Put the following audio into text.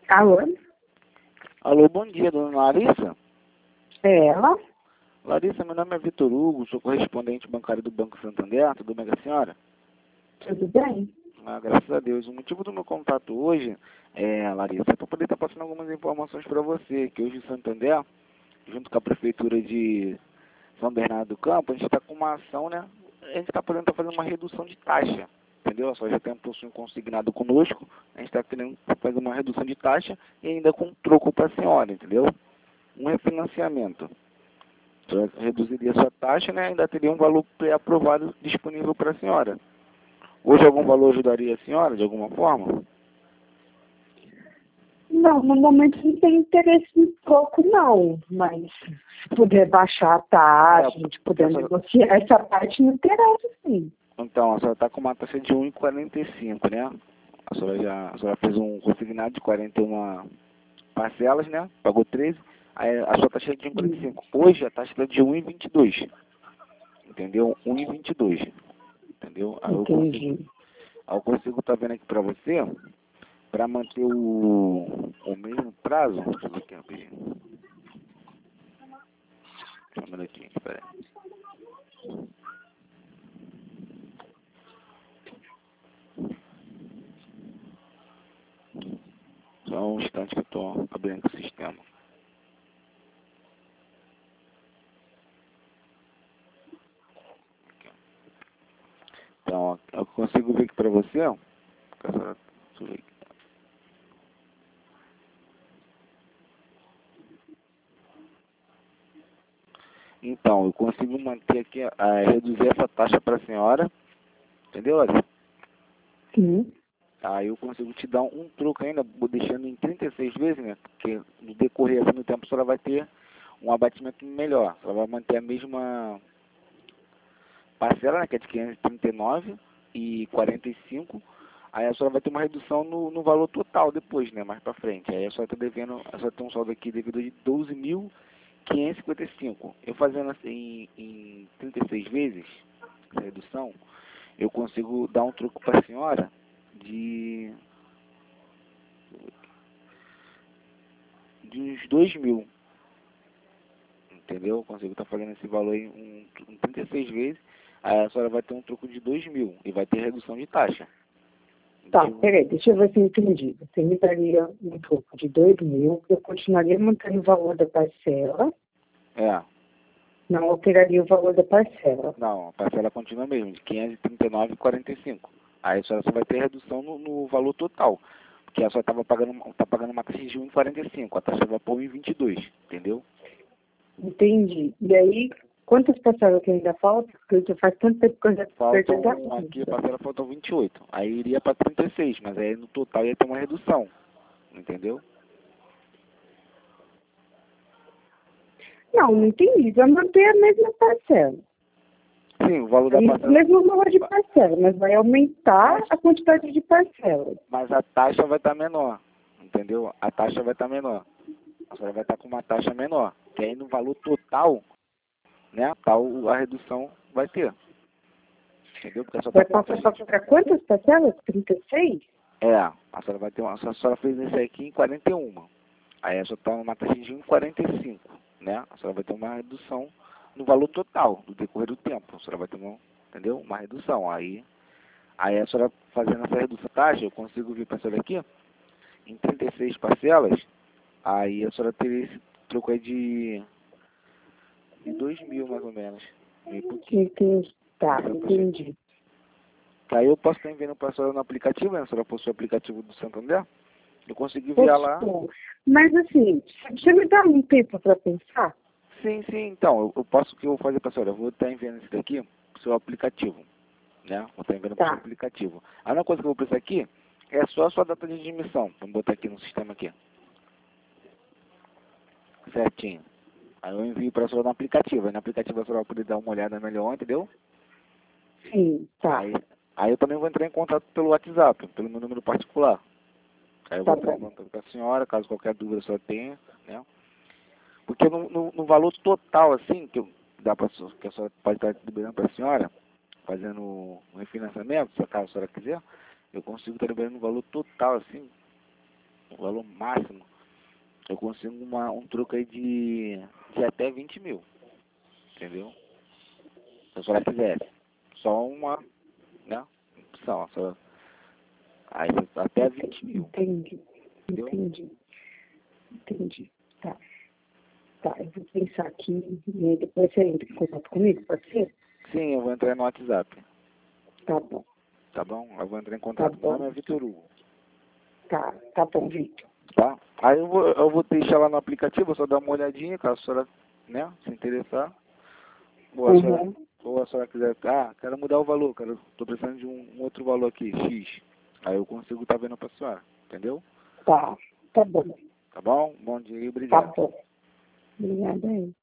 Alô? Alô, bom dia, dona Larissa. É ela? Larissa, meu nome é Vitor Hugo, sou correspondente bancário do Banco Santander. Tudo bem com a senhora? Tudo bem? Graças a Deus. O motivo do meu contato hoje, Larissa, é para poder estar passando algumas informações para você, que hoje o Santander, junto com a Prefeitura de São Bernardo do Campo, a gente está com uma ação, né? A gente está podendo estar fazendo uma redução de taxa, entendeu? Só já tem um consignado conosco, a gente está querendo fazer uma redução de taxa e ainda com troco para a senhora, entendeu? Um refinanciamento. Reduziria a sua taxa, né? Ainda teria um valor pré-aprovado disponível para a senhora. Hoje algum valor ajudaria a senhora, de alguma forma? Não, no momento não tem interesse em pouco, não. Mas se puder baixar a taxa, a gente puder negociar, essa parte não interessa, sim. Então, a senhora está com uma taxa de 1,45, né? A senhora fez um consignado de 41 parcelas, né? Pagou 13. Aí a sua taxa é de 1,45. Hoje a taxa é de 1,22. Entendeu? 1,22. Entendeu? Entendi. Aí eu consigo estar vendo aqui para você, para manter o mesmo prazo. Deixa eu ver aqui rapidinho. Só um minutinho, espera aí. Só um instante que eu estou abrindo o sistema. Então, eu consigo ver aqui para você, ó. Deixa eu ver aqui. Então, eu consigo manter aqui, reduzir essa taxa para a senhora, entendeu, Larissa? Sim. Aí eu consigo te dar um troco ainda, deixando em 36 vezes, né? Porque no decorrer assim, do tempo a senhora vai ter um abatimento melhor. Ela vai manter a mesma parcela, né? Que é de 539,45. Aí a senhora vai ter uma redução no valor total depois, né? Mais pra frente. Aí a senhora tá devendo, a senhora tem um saldo aqui devido de 12.555. Eu fazendo assim em 36 vezes, essa redução, eu consigo dar um troco para a senhora de uns 2.000, entendeu? Eu consigo estar fazendo esse valor em 36 vezes, aí a senhora vai ter um troco de 2.000 e vai ter redução de taxa. Tá, peraí, deixa eu ver se eu entendi. Você me daria um troco de 2.000, eu continuaria mantendo o valor da parcela. É. Não alteraria o valor da parcela. Não, a parcela continua mesmo, de 539,45. Aí a senhora só vai ter redução no valor total. Porque a senhora tá pagando uma taxa de 1,45, a taxa vai por 1,22, entendeu? Entendi. E aí, quantas parcelas que ainda faltam? Porque já faz tanto tempo que eu já perdi a Faltam, aqui a parcela faltam 28. Aí iria para 36, mas aí no total ia ter uma redução, entendeu? Não entendi. Vai manter a mesma parcela. Sim, o valor da parcela. O mesmo valor de parcela, mas vai aumentar a quantidade de parcelas. Mas a taxa vai estar menor, entendeu? A taxa vai estar menor. A senhora vai estar com uma taxa menor. Que aí no valor total, né, a redução vai ter. Entendeu? Porque a senhora Vai passar para quantas parcelas? 36? a senhora vai ter a senhora fez esse aqui em 41. Aí a senhora está numa taxa de 1,45, né? A senhora vai ter uma redução no valor total, do decorrer do tempo. A senhora vai ter entendeu? Uma redução. Aí a senhora fazendo essa redução de taxa, eu consigo vir para a senhora aqui, em 36 parcelas, aí a senhora teria esse troco aí de 2.000 mais ou menos. Meio pouquinho. Entendi. Tá, entendi. Aí eu posso estar enviando para a senhora no aplicativo, né? A senhora possui o aplicativo do Santander. Eu consegui enviar lá. Mas assim, você me dá um tempo para pensar? Sim, então, eu posso, o que eu vou fazer para a senhora? Eu vou estar enviando esse daqui para o seu aplicativo, né? Vou estar enviando para o seu aplicativo. A única coisa que eu vou precisar aqui é só a sua data de admissão. Vamos botar aqui no sistema aqui. Certinho. Aí eu envio para a senhora no aplicativo. Aí no aplicativo a senhora vai poder dar uma olhada melhor, entendeu? Sim, tá. Aí eu também vou entrar em contato pelo WhatsApp, pelo meu número particular. Aí eu vou entrar em contato com a senhora, caso qualquer dúvida a senhora tenha, né? Porque no valor total, assim, que a senhora pode estar liberando para a senhora, fazendo um refinanciamento, se caso a senhora quiser, eu consigo estar liberando no valor total, assim, o valor máximo, eu consigo um troco aí de até 20 mil, entendeu? Se a senhora quisesse. Só uma, né, opção, só, aí até 20 mil, Entendi, entendeu? entendi. Tá, tá, eu vou pensar aqui e depois você entra em contato comigo, pode ser? Sim, eu vou entrar no WhatsApp, Tá bom, tá bom? Eu vou entrar em tá contato, meu nome bom. é Vitor Hugo, Tá bom, Vitor. tá? Aí eu vou deixar lá no aplicativo, só dar uma olhadinha, caso a senhora, né, se interessar. Ou a senhora, Uhum. ou a senhora quiser, quero mudar o valor, tô precisando de um outro valor aqui, X. Aí eu consigo estar vendo pra senhora, entendeu? Tá bom, Tá bom? Bom dia e tá obrigado. bom. Obrigada aí.